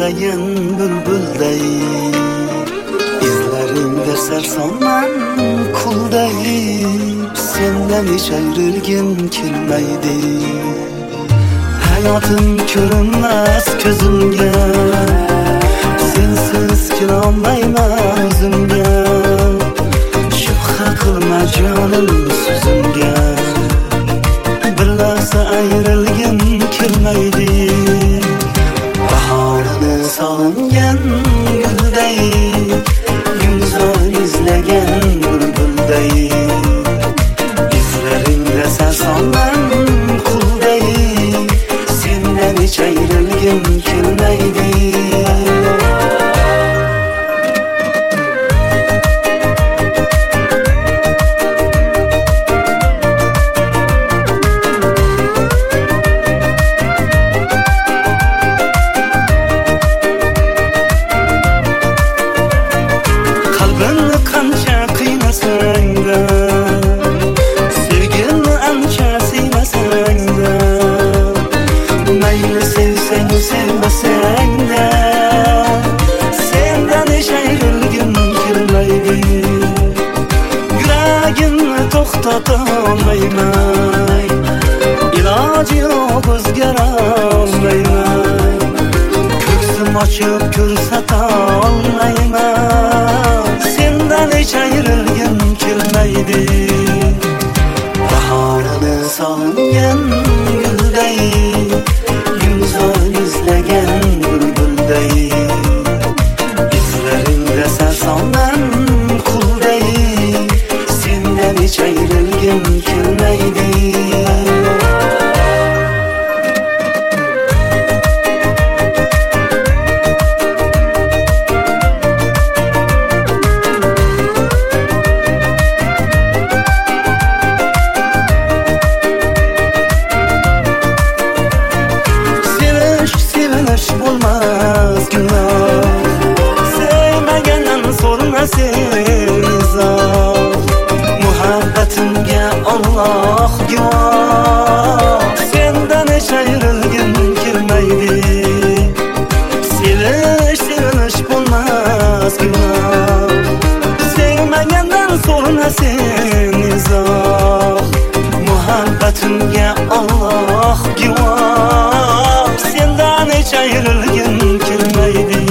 izlagan bülbülday, izlaringda sarsonman kulday, senden hiç ayrılgim kelmaydi. Hayatım ko'rinmas ko'zimga, sensiz kelolmayman o'zimga. Shubha qilma jonim so'zimga, bir lahza ayrilgim kelmaydi. Bahorini solingan gulday, gulzor izlagan bulbulday, izlaringda sarsonman qulday, sendan hech ayrilgim kelmaydi. Qalbimni qancha qiynasang-da, sevgimni ancha siylasang-da, mayli sevsang sevmasang-da, sendan hech ayrilgim kelmaydi. Yuragimni to'xtata olmayman, iloji yo'q o'zgara olmayman, ko'zim ochib ko'rsata olmayman, sendan hech ayrilgim kelmaydi. Bahorini solingan gulday, gulzor izlagan bulbulday, izlaringda sarsonman qulday, sendan hech ayrilgim kelmaydi. Bo'lmas gunoh, sevmagandan so'rma sen izoh, muhabbatimga Alloh guvoh, sendan hech ayrilgim kelmaydi. Sevilish bo'lmas gunoh, sevmagandan so'rma sen izoh, muhabbatimga Alloh guvoh, sendan hech ayrilgim kelmaydi.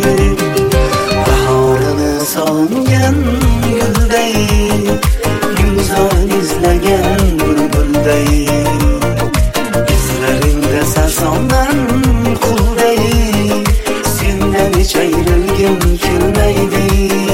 Bahorini solingan gulday, gulzor izlagan bulbulday, izlaringda sarsonman qulday, sendan hech ayrilgim kelmaydi.